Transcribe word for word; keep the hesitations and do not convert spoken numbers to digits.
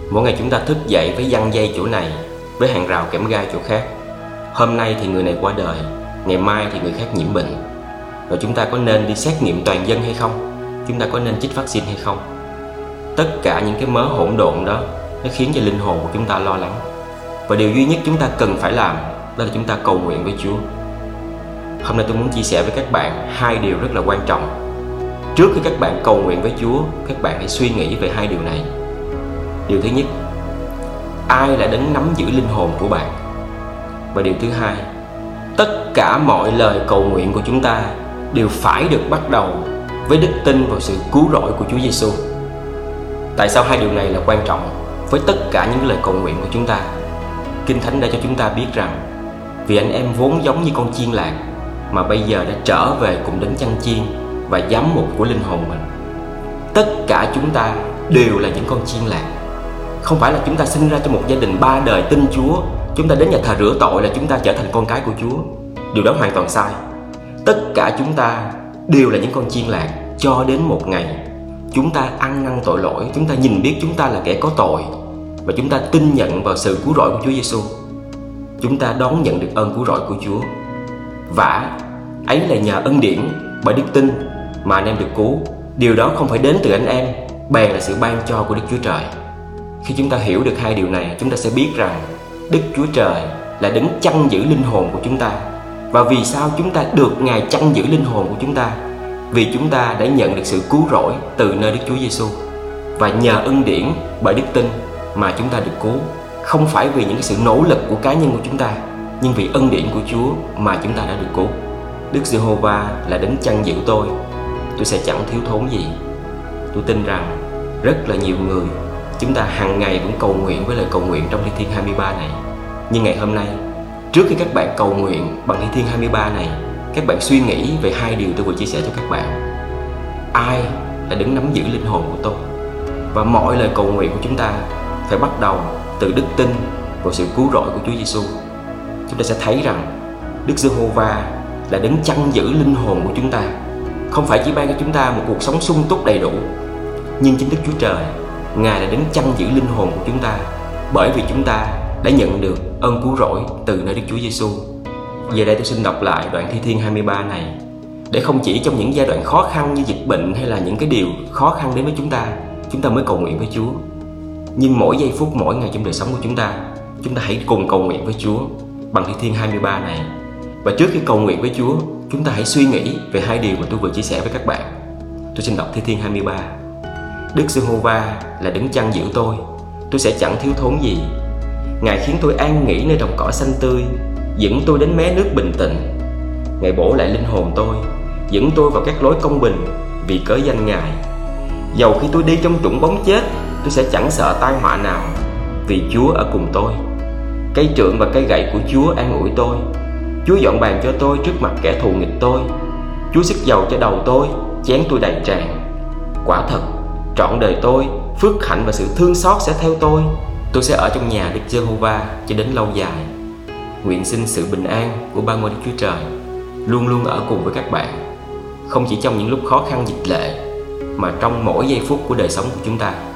Mỗi ngày chúng ta thức dậy với giăng dây chỗ này, với hàng rào kẽm gai chỗ khác. Hôm nay thì người này qua đời, ngày mai thì người khác nhiễm bệnh. Và chúng ta có nên đi xét nghiệm toàn dân hay không? Chúng ta có nên chích vaccine hay không? Tất cả những cái mớ hỗn độn đó nó khiến cho linh hồn của chúng ta lo lắng. Và điều duy nhất chúng ta cần phải làm đó là chúng ta cầu nguyện với Chúa. Hôm nay tôi muốn chia sẻ với các bạn hai điều rất là quan trọng. Trước khi các bạn cầu nguyện với Chúa, các bạn hãy suy nghĩ về hai điều này. Điều thứ nhất, ai là đấng nắm giữ linh hồn của bạn? Và điều thứ hai, tất cả mọi lời cầu nguyện của chúng ta đều phải được bắt đầu với đức tin vào sự cứu rỗi của Chúa Giêsu. Tại sao hai điều này là quan trọng với tất cả những lời cầu nguyện của chúng ta? Kinh Thánh đã cho chúng ta biết rằng vì anh em vốn giống như con chiên lạc mà bây giờ đã trở về cùng đấng chăn chiên và giám mục của linh hồn mình. Tất cả chúng ta đều là những con chiên lạc. Không phải là chúng ta sinh ra trong một gia đình ba đời tin Chúa, chúng ta đến nhà thờ rửa tội là chúng ta trở thành con cái của Chúa. Điều đó hoàn toàn sai. Tất cả chúng ta đều là những con chiên lạc cho đến một ngày chúng ta ăn năn tội lỗi, chúng ta nhìn biết chúng ta là kẻ có tội và chúng ta tin nhận vào sự cứu rỗi của Chúa Giêsu. Chúng ta đón nhận được ơn cứu rỗi của Chúa. Và ấy là nhờ ân điển bởi đức tin mà anh em được cứu. Điều đó không phải đến từ anh em, bèn là sự ban cho của Đức Chúa Trời. Khi chúng ta hiểu được hai điều này, chúng ta sẽ biết rằng Đức Chúa Trời là đấng chăn giữ linh hồn của chúng ta. Và vì sao chúng ta được Ngài chăn giữ linh hồn của chúng ta? Vì chúng ta đã nhận được sự cứu rỗi từ nơi Đức Chúa Giêsu. Và nhờ ân điển bởi đức tin mà chúng ta được cứu. Không phải vì những sự nỗ lực của cá nhân của chúng ta, nhưng vì ân điển của Chúa mà chúng ta đã được cứu. Đức Giê-hô-va là đấng chăn giữ tôi, tôi sẽ chẳng thiếu thốn gì. Tôi tin rằng rất là nhiều người chúng ta hàng ngày vẫn cầu nguyện với lời cầu nguyện trong Thi Thiên hai mươi ba này. Nhưng ngày hôm nay, trước khi các bạn cầu nguyện bằng Thi Thiên hai mươi ba này, các bạn suy nghĩ về hai điều tôi vừa chia sẻ cho các bạn. Ai là đấng nắm giữ linh hồn của tôi? Và mọi lời cầu nguyện của chúng ta phải bắt đầu từ đức tin vào sự cứu rỗi của Chúa Giêsu. Chúng ta sẽ thấy rằng Đức Giê-hô-va là đấng chăn giữ linh hồn của chúng ta. Không phải chỉ ban cho chúng ta một cuộc sống sung túc đầy đủ, nhưng chính Đức Chúa Trời, Ngài là đấng chăn giữ linh hồn của chúng ta, bởi vì chúng ta đã nhận được ơn cứu rỗi từ nơi Đức Chúa Giêsu. Giờ đây tôi xin đọc lại đoạn Thi Thiên hai mươi ba này, để không chỉ trong những giai đoạn khó khăn như dịch bệnh hay là những cái điều khó khăn đến với chúng ta, chúng ta mới cầu nguyện với Chúa. Nhưng mỗi giây phút, mỗi ngày trong đời sống của chúng ta, chúng ta hãy cùng cầu nguyện với Chúa bằng Thi Thiên hai mươi ba này. Và trước khi cầu nguyện với Chúa, chúng ta hãy suy nghĩ về hai điều mà tôi vừa chia sẻ với các bạn. Tôi xin đọc Thi Thiên hai mươi ba. Đức Giê-hô-va là đấng chăn giữ tôi, tôi sẽ chẳng thiếu thốn gì. Ngài khiến tôi an nghỉ nơi đồng cỏ xanh tươi, dẫn tôi đến mé nước bình tĩnh. Ngài bổ lại linh hồn tôi, dẫn tôi vào các lối công bình vì cớ danh Ngài. Dầu khi tôi đi trong trũng bóng chết, tôi sẽ chẳng sợ tai họa nào, vì Chúa ở cùng tôi. Cây trượng và cây gậy của Chúa an ủi tôi. Chúa dọn bàn cho tôi trước mặt kẻ thù nghịch tôi. Chúa xức dầu cho đầu tôi, chén tôi đầy tràn. Quả thật, trọn đời tôi, phước hạnh và sự thương xót sẽ theo tôi. Tôi sẽ ở trong nhà Đức Giê-hô-va cho đến lâu dài. Nguyện xin sự bình an của ba ngôi Đức Chúa Trời luôn luôn ở cùng với các bạn, không chỉ trong những lúc khó khăn dịch lệ, mà trong mỗi giây phút của đời sống của chúng ta.